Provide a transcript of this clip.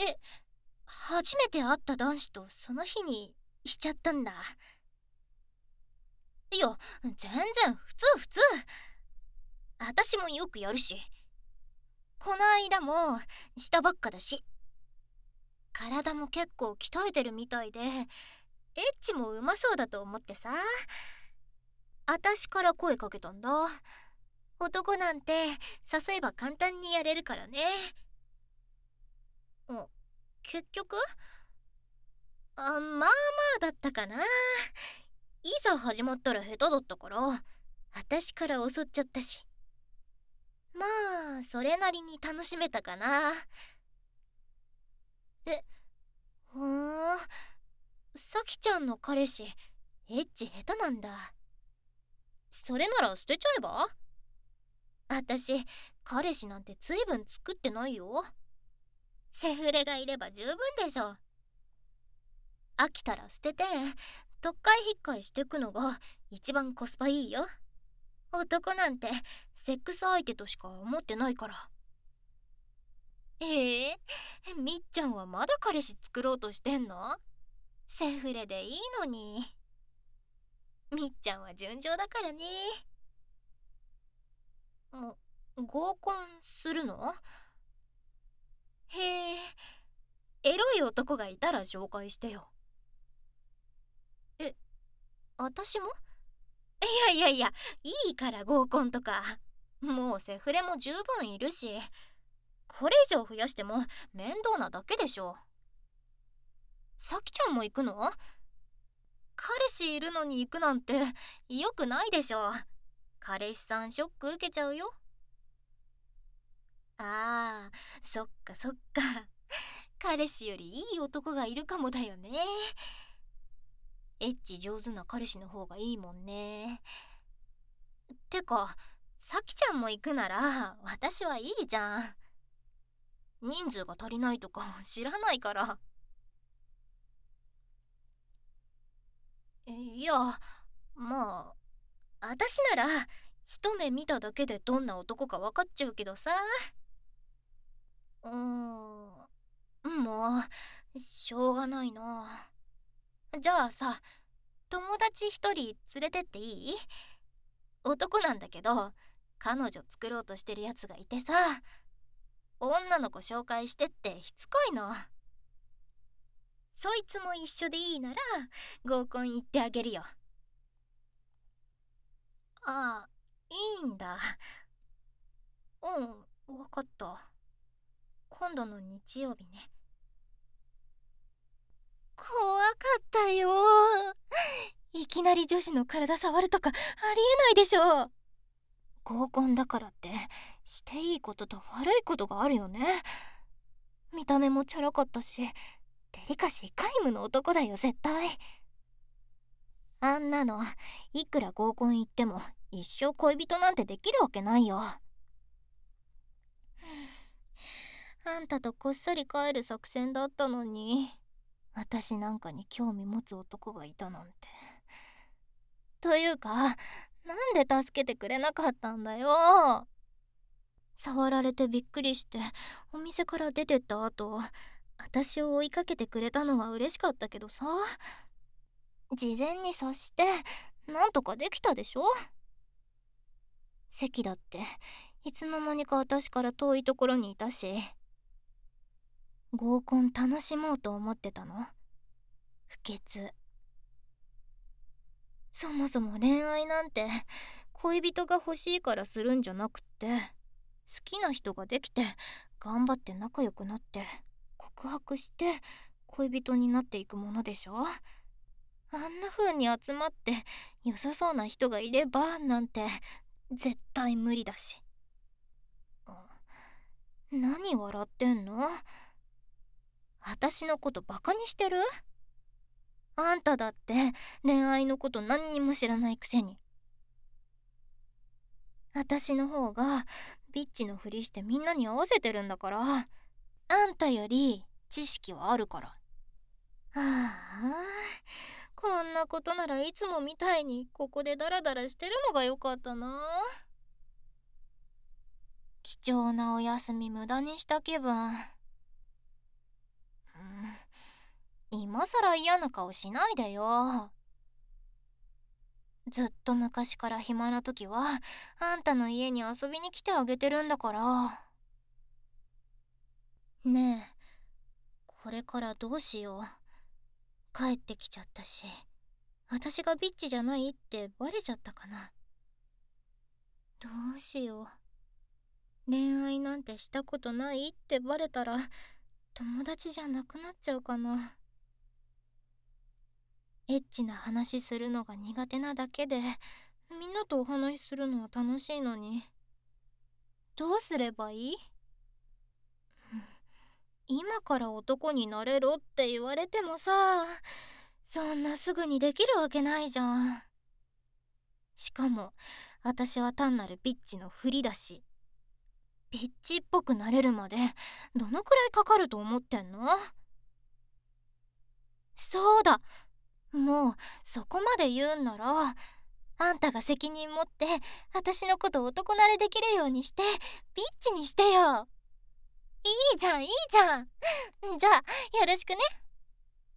え、初めて会った男子とその日にしちゃったんだ。いや、全然普通普通。私もよくやるし。この間もしたばっかだし。体も結構鍛えてるみたいで、エッチもうまそうだと思ってさ。私から声かけたんだ。男なんて誘えば簡単にやれるからね。結局まあまあだったかな。いざ始まったら下手だったから私から襲っちゃったし、まあそれなりに楽しめたかな。え、ふーん、さきちゃんの彼氏エッチ下手なんだ。それなら捨てちゃえば？私彼氏なんて随分作ってないよ。セフレがいれば十分でしょ。飽きたら捨てて特会引っかえしてくのが一番コスパいいよ。男なんてセックス相手としか思ってないから。みっちゃんはまだ彼氏作ろうとしてんの？セフレでいいのに。みっちゃんは純情だからね。合コンするの？へえ、エロい男がいたら紹介してよ。え、私も？いやいやいや、いいから合コンとか。もうセフレも十分いるし、これ以上増やしても面倒なだけでしょ。さきちゃんも行くの？彼氏いるのに行くなんてよくないでしょ。彼氏さんショック受けちゃうよ。あー、そっかそっか。彼氏よりいい男がいるかもだよね。エッチ上手な彼氏の方がいいもんね。てか、さきちゃんも行くなら私はいいじゃん。人数が足りないとか知らないから。いや、まあ私なら一目見ただけでどんな男か分かっちゃうけどさ。もうしょうがないな。じゃあさ、友達一人連れてっていい？男なんだけど彼女作ろうとしてるやつがいてさ、女の子紹介してってしつこいの。そいつも一緒でいいなら合コン行ってあげるよ。ああ、いいんだ。うん、わかった。今度の日曜日ね。怖かったよ。いきなり女子の体触るとかありえないでしょ。合コンだからってしていいことと悪いことがあるよね。見た目もチャラかったし、デリカシー皆無の男だよ絶対。あんなのいくら合コン行っても一生恋人なんてできるわけないよ。あんたとこっそり帰る作戦だったのに、私なんかに興味持つ男がいたなんて。というか、なんで助けてくれなかったんだよ。触られてびっくりしてお店から出てった後、私を追いかけてくれたのは嬉しかったけどさ、事前に察してなんとかできたでしょ。席だっていつの間にか私から遠いところにいたし。合コン楽しもうと思ってたの？不潔。そもそも恋愛なんて恋人が欲しいからするんじゃなくって、好きな人ができて頑張って仲良くなって告白して恋人になっていくものでしょ。あんな風に集まって良さそうな人がいればなんて絶対無理だし。何笑ってんの？私のことバカにしてる？あんただって恋愛のこと何にも知らないくせに。私の方がビッチのふりしてみんなに合わせてるんだから。あんたより知識はあるから。はあ、こんなことならいつもみたいにここでダラダラしてるのがよかったな。貴重なお休み無駄にした気分。 今さら嫌な顔しないでよ。ずっと昔から暇な時はあんたの家に遊びに来てあげてるんだから。ねえ、これからどうしよう。帰ってきちゃったし、私がビッチじゃないってバレちゃったかな。どうしよう。恋愛なんてしたことないってバレたら友達じゃなくなっちゃうかな。エッチな話するのが苦手なだけで、みんなとお話しするのは楽しいのに。どうすればいい？今から男になれろって言われてもさ、そんなすぐにできるわけないじゃん。しかも私は単なるビッチのふりだし、ビッチっぽくなれるまでどのくらいかかると思ってんの？そうだ、もうそこまで言うんなら、あんたが責任持って私のこと男慣れできるようにしてビッチにしてよ。いいじゃんいいじゃん。じゃあよろしくね。